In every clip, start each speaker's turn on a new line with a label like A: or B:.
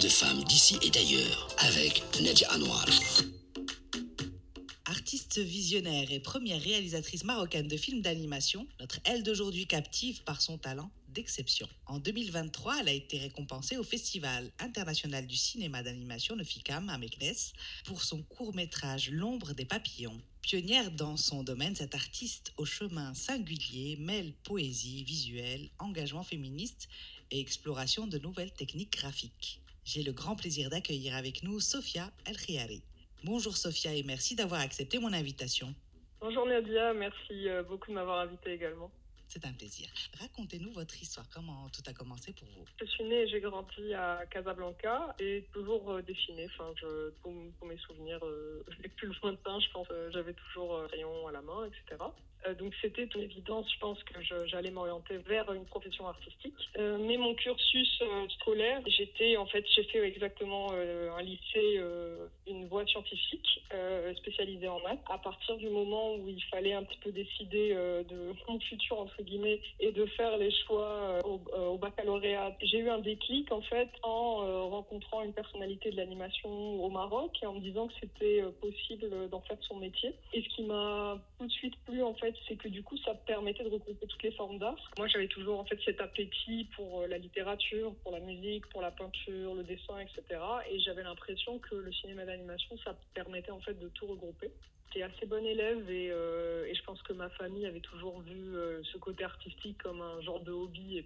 A: de femmes d'ici et d'ailleurs avec Nadia Anwar.
B: Artiste visionnaire et première réalisatrice marocaine de films d'animation, notre elle d'aujourd'hui captive par son talent d'exception. En 2023, elle a été récompensée au Festival international du cinéma d'animation, le FICAM, à Meknès, pour son court-métrage L'ombre des papillons. Pionnière dans son domaine, cette artiste au chemin singulier mêle poésie visuelle, engagement féministe et exploration de nouvelles techniques graphiques. J'ai le grand plaisir d'accueillir avec nous Sophia El Khiari. Bonjour Sophia et merci d'avoir accepté mon invitation.
C: Bonjour Nadia, merci beaucoup de m'avoir invitée également.
B: C'est un plaisir. Racontez-nous votre histoire, comment tout a commencé pour vous.
C: Je suis née et j'ai grandi à Casablanca et toujours dessinée. Pour mes souvenirs les plus lointains, je pense j'avais toujours crayon à la main, etc. Donc c'était une évidence, je pense que j'allais m'orienter vers une profession artistique. Mais mon cursus scolaire, j'ai fait exactement un lycée, une voie scientifique spécialisée en maths. À partir du moment où il fallait un petit peu décider de mon futur entre guillemets et de faire les choix au baccalauréat, j'ai eu un déclic en fait en rencontrant une personnalité de l'animation au Maroc et en me disant que c'était possible d'en faire son métier. Et ce qui m'a tout de suite plu en fait, c'est que du coup ça permettait de regrouper toutes les formes d'art. Moi j'avais toujours en fait cet appétit pour la littérature, pour la musique, pour la peinture, le dessin, etc. Et j'avais l'impression que le cinéma d'animation ça permettait en fait de tout regrouper. J'étais assez bonne élève et je pense que ma famille avait toujours vu ce côté artistique comme un genre de hobby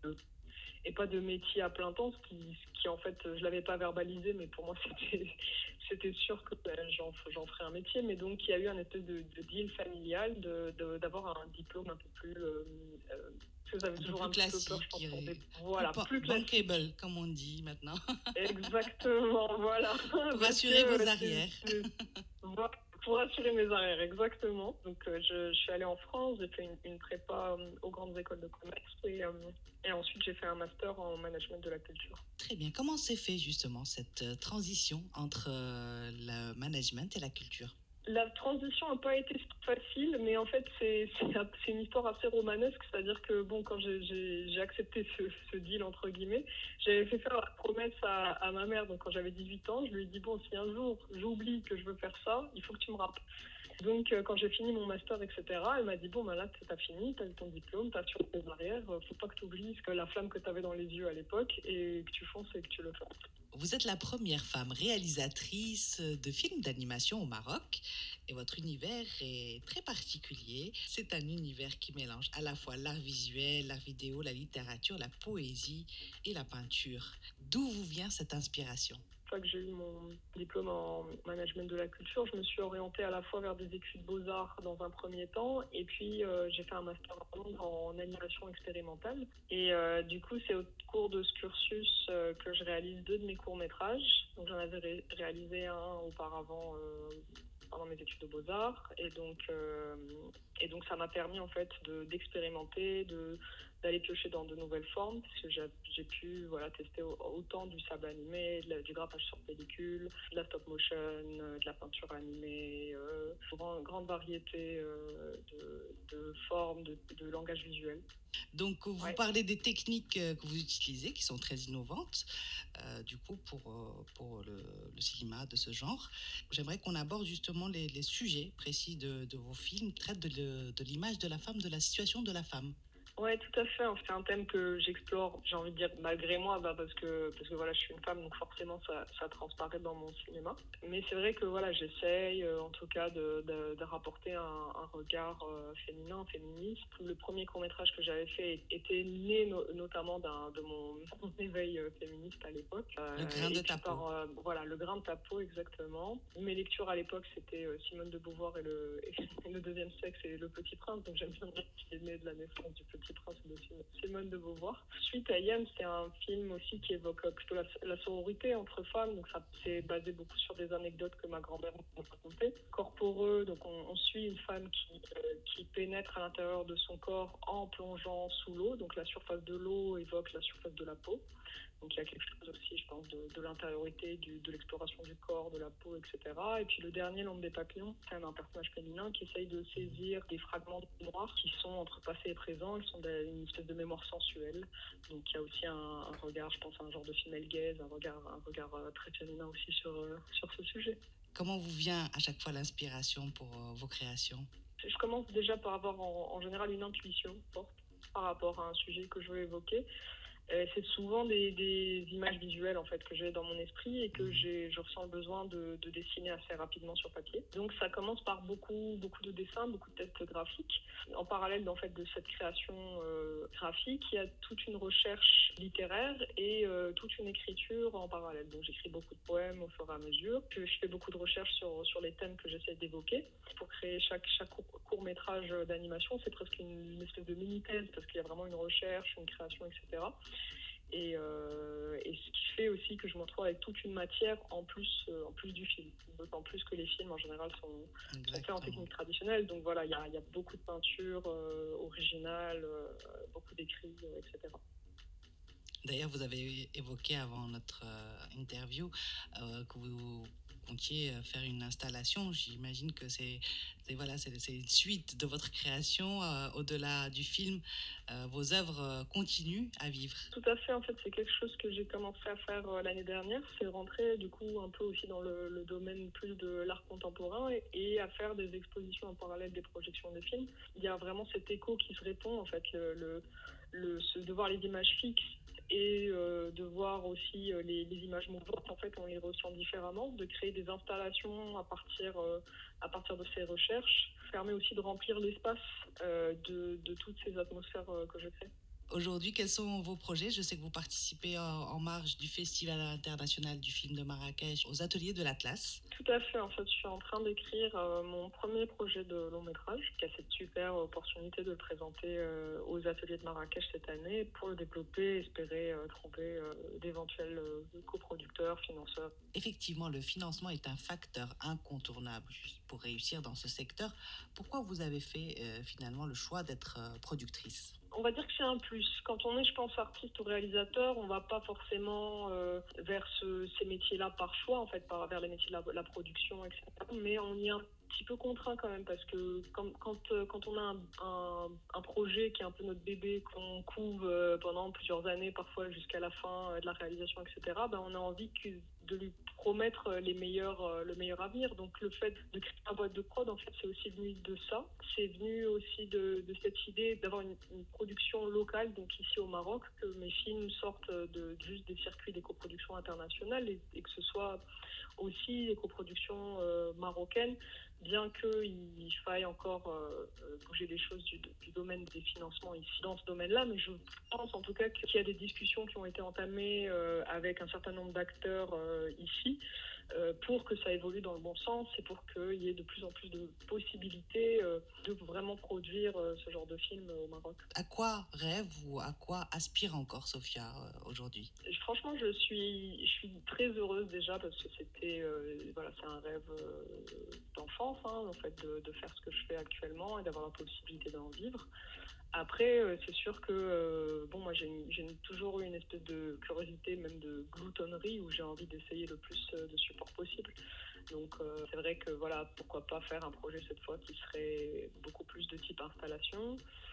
C: et pas de métier à plein temps, ce qui en fait, je l'avais pas verbalisé, mais pour moi c'était sûr que j'en ferais un métier. Mais donc il y a eu un espèce de deal familial d'avoir un diplôme un peu plus parce que j'avais toujours un petit peu peur, je pense, pour des
B: plus bankable, comme on dit maintenant.
C: Exactement, voilà.
B: Pour assurer vos arrières.
C: Voilà, pour assurer mes arrières, exactement. Donc je suis allée en France, j'ai fait une prépa aux grandes écoles de commerce et ensuite j'ai fait un master en management de la culture.
B: Très bien. Comment s'est fait justement cette transition entre le management et la culture ?
C: La transition n'a pas été facile, mais en fait, c'est une histoire assez romanesque. C'est-à-dire que, bon, quand j'ai accepté ce deal, entre guillemets, j'avais fait faire la promesse à ma mère. Donc, quand j'avais 18 ans, je lui ai dit, bon, si un jour j'oublie que je veux faire ça, il faut que tu me rappelles. Donc, quand j'ai fini mon master, etc., elle m'a dit, bon, ben là, t'as fini, t'as eu ton diplôme, t'as sur tes arrières, faut pas que tu oublies la flamme que t'avais dans les yeux à l'époque et que tu fonces et que tu le fasses.
B: Vous êtes la première femme réalisatrice de films d'animation au Maroc et votre univers est très particulier. C'est un univers qui mélange à la fois l'art visuel, l'art vidéo, la littérature, la poésie et la peinture. D'où vous vient cette inspiration ?
C: Une fois que j'ai eu mon diplôme en management de la culture, je me suis orientée à la fois vers des études beaux-arts dans un premier temps et puis j'ai fait un master en animation expérimentale. Et du coup, c'est au cours de ce cursus que je réalise 2 de mes courts-métrages. Donc j'en avais réalisé un auparavant pendant mes études de beaux-arts et donc ça m'a permis en fait d'expérimenter, d'aller piocher dans de nouvelles formes parce que j'ai pu tester autant du sable animé, du grappage sur pellicule, de la stop motion, de la peinture animée, grande variété de formes, de langage visuel.
B: Donc vous parlez des techniques que vous utilisez qui sont très innovantes du coup pour le cinéma de ce genre. J'aimerais qu'on aborde justement les sujets précis de vos films qui traitent de l'image de la femme, de la situation de la femme.
C: Ouais, tout à fait. C'est un thème que j'explore, j'ai envie de dire, malgré moi, parce que voilà, je suis une femme, donc forcément, ça transparaît dans mon cinéma. Mais c'est vrai que voilà, j'essaye, en tout cas, de rapporter un regard féminin, féministe. Le premier court-métrage que j'avais fait était né notamment de mon éveil féministe à l'époque.
B: Le grain de ta peau.
C: Voilà, le grain de ta peau, exactement. Mes lectures à l'époque, c'était Simone de Beauvoir et le deuxième sexe et Le Petit Prince, donc j'aime bien dire qu'il est né de la naissance du Petit Prince de Simone de Beauvoir. Suite à Yem, c'est un film aussi qui évoque plutôt la sororité entre femmes, donc ça c'est basé beaucoup sur des anecdotes que ma grand-mère m'a racontées. Corporeux, donc on suit une femme qui pénètre à l'intérieur de son corps en plongeant sous l'eau, donc la surface de l'eau évoque la surface de la peau. Donc il y a quelque chose aussi, je pense, de l'intériorité, de l'exploration du corps, de la peau, etc. Et puis le dernier, L'ombre des papillons, c'est un personnage féminin qui essaye de saisir des fragments de mémoire qui sont entre passé et présent. Elles sont une espèce de mémoire sensuelle. Donc il y a aussi un regard, je pense à un genre de film Elle Gaze, un regard très féminin aussi sur ce sujet.
B: Comment vous vient à chaque fois l'inspiration pour vos créations?
C: Je commence déjà par avoir en général une intuition forte par rapport à un sujet que je veux évoquer. C'est souvent des images visuelles en fait que j'ai dans mon esprit et que je ressens le besoin de dessiner assez rapidement sur papier. Donc ça commence par beaucoup de dessins, beaucoup de tests graphiques. En parallèle en fait de cette création graphique, il y a toute une recherche littéraire et toute une écriture en parallèle. Donc j'écris beaucoup de poèmes au fur et à mesure. Je fais beaucoup de recherches sur les thèmes que j'essaie d'évoquer. Pour créer chaque court métrage d'animation, c'est presque une espèce de mini-thèse parce qu'il y a vraiment une recherche, une création, etc. Et ce qui fait aussi que je me retrouve avec toute une matière en plus du film. D'autant plus que les films en général sont faits en technique traditionnelle. Donc voilà, il y a beaucoup de peinture originale, beaucoup d'écrits, etc.
B: D'ailleurs, vous avez évoqué avant notre interview que vous comptiez faire une installation. J'imagine que c'est une suite de votre création. Au-delà du film, vos œuvres continuent à vivre.
C: Tout à fait, en fait, c'est quelque chose que j'ai commencé à faire l'année dernière. C'est rentrer du coup un peu aussi dans le domaine plus de l'art contemporain et à faire des expositions en parallèle des projections de films. Il y a vraiment cet écho qui se répond, en fait, de voir les images fixes et de voir aussi les images mouvantes. En fait, on les ressent différemment. De créer des installations à partir de ces recherches permet aussi de remplir l'espace de toutes ces atmosphères que je crée.
B: Aujourd'hui, quels sont vos projets? Je sais que vous participez en marge du Festival international du film de Marrakech aux ateliers de l'Atlas.
C: Tout à fait, en fait, je suis en train d'écrire mon premier projet de long métrage, qui a cette super opportunité de le présenter aux ateliers de Marrakech cette année pour le développer, espérer trouver d'éventuels coproducteurs, financeurs.
B: Effectivement, le financement est un facteur incontournable pour réussir dans ce secteur. Pourquoi vous avez fait finalement le choix d'être productrice?
C: On va dire que c'est un plus. Quand on est, je pense, artiste ou réalisateur, on va pas forcément vers ces métiers-là par choix, en fait, vers les métiers de la production, etc. Mais on y est un petit peu contraint quand même, parce que quand on a un projet qui est un peu notre bébé, qu'on couve pendant plusieurs années, parfois jusqu'à la fin de la réalisation, etc., ben, on a envie de lui promettre le meilleur avenir. Donc le fait de créer une boîte de prod, en fait, c'est aussi venu de ça. C'est venu aussi de cette idée d'avoir une production locale, donc ici au Maroc, que mes films sortent juste des circuits des coproductions internationales et que ce soit aussi des coproductions marocaines, bien qu'il faille encore bouger les choses du domaine des financements ici dans ce domaine-là, mais je pense en tout cas qu'il y a des discussions qui ont été entamées avec un certain nombre d'acteurs ici pour que ça évolue dans le bon sens et pour qu'il y ait de plus en plus de possibilités de vraiment produire ce genre de film au Maroc.
B: À quoi rêve ou à quoi aspire encore Sophia aujourd'hui?
C: Franchement, je suis très heureuse déjà parce que c'est un rêve d'enfance, hein, en fait, de faire ce que je fais actuellement et d'avoir la possibilité d'en vivre. Après, c'est sûr que moi j'ai toujours eu une espèce de curiosité, même de gloutonnerie, où j'ai envie d'essayer le plus de supports possible. Donc c'est vrai que voilà, pourquoi pas faire un projet cette fois qui serait beaucoup plus de type installation.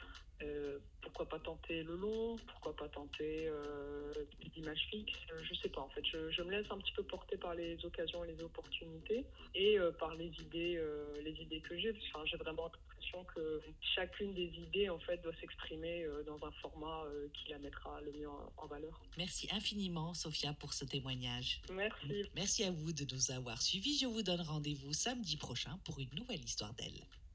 C: Pourquoi pas tenter le long, pourquoi pas tenter l'image fixe, je sais pas en fait, je me laisse un petit peu porter par les occasions et les opportunités et par les idées que j'ai. Enfin, j'ai vraiment l'impression que chacune des idées en fait doit s'exprimer dans un format qui la mettra le mieux en valeur.
B: Merci infiniment Sophia pour ce témoignage.
C: Merci.
B: Merci à vous de nous avoir suivis. Je vous donne rendez-vous samedi prochain pour une nouvelle histoire d'elle.